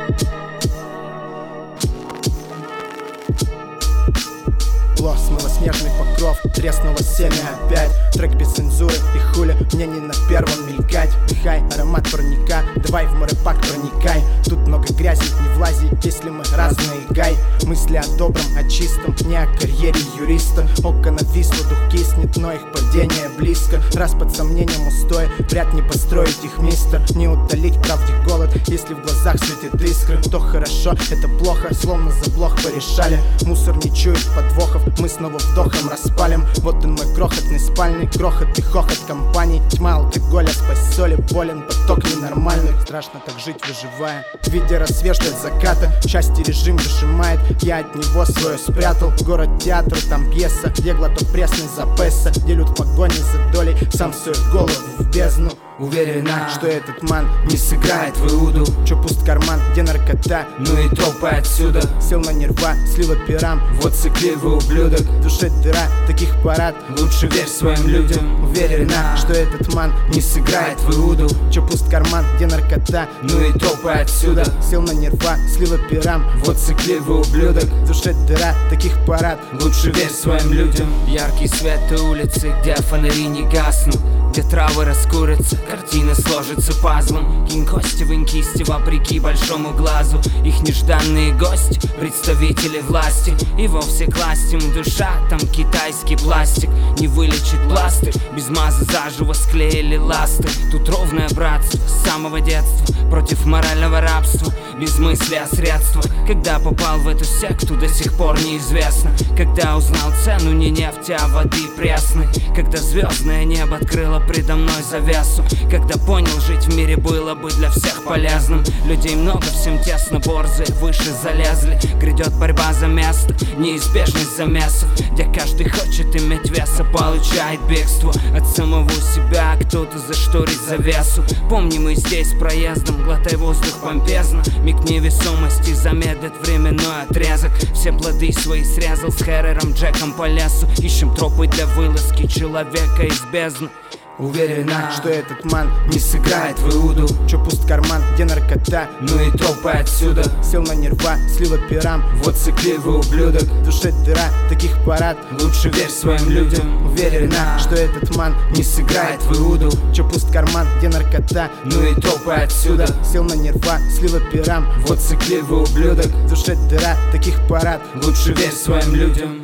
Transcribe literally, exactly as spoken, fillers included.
Смыло снежный покров, треснуло семя опять. Трек без цензуры и хули, мне не на первом мелькать. Дыхай, аромат парника, давай в море-пак проникай. Тут много грязи, не влази, если мы разные гай. Мысли о добром, о чистом, не о карьере юриста. Око нависло, дух киснет, но их падение близко. Раз под сомнением устоя, вряд не построить их мистер. Не утолить правде голод, если в глазах светит искры. То хорошо, это плохо, словно за блох порешали. Мусор не чует подвохов, мы снова вдохом распалим. Вот он мой крохотный спальный грохот и хохот компаний. Тьма алкоголя, спать соли, болен поток ненормальный. Страшно так жить, выживая, видя рассвет от заката. Счастье режим выжимает, я от него свое спрятал. Город театр, там пьеса, где глоток пресный за песо. Делют в погоне за долей, сам сует голову в бездну. Уверена, что этот ман не сыграет в Иуду. Чё пуст карман, где наркота, ну и топай отсюда. Сел на нерва, слила пирам, вот цикливый ублюдок. В душе дыра, таких парад, лучше верь своим людям. Уверена, что этот ман не сыграет в Иуду. Чё пуст карман, где наркота, ну и топай отсюда. Сел на нерва, слила пирам, вот цикливый ублюдок. В душе дыра, таких парад, лучше верь своим людям. Яркий свет улицы, где фонари не гаснут, где травы раскурятся, картина сложится пазлом. Кинь кости, вынь кисти, вопреки большому глазу. Их нежданные гости, представители власти. И вовсе класть им душа, там китайский пластик. Не вылечит пластырь, без маза заживо склеили ласты. Тут ровное братство с самого детства против морального рабства. Без мысли о средствах. Когда попал в эту секту, до сих пор неизвестно. Когда узнал цену не нефти, а воды пресной. Когда звездное небо открыло предо мной завесу. Когда понял, жить в мире было бы для всех полезным. Людей много, всем тесно, борзые выше залезли. Грядет борьба за место, неизбежность замесов, где каждый хочет иметь вес, а получает бегство от самого себя. Кто-то зашторит завесу. Помни, мы здесь проездом, глотай воздух помпезно. Миг невесомости замедлит временной отрезок. Все плоды свои срезал с Хэрером Джеком по лесу. Ищем тропы для вылазки человека из бездны. Уверена, что этот ман не сыграет в Иуду. Чё пуст карман, где наркота, ну и топай отсюда. Сел на нерва, слила пирам, вот цикливый ублюдок. В душе дыра, таких парад, лучше верь своим людям. Уверена, что этот ман не сыграет в Иуду. Чё пуст карман, где наркота, ну и топай отсюда. Сел на нерва, слила пирам, вот цикливый ублюдок. В душе дыра, таких парад, лучше верь своим людям.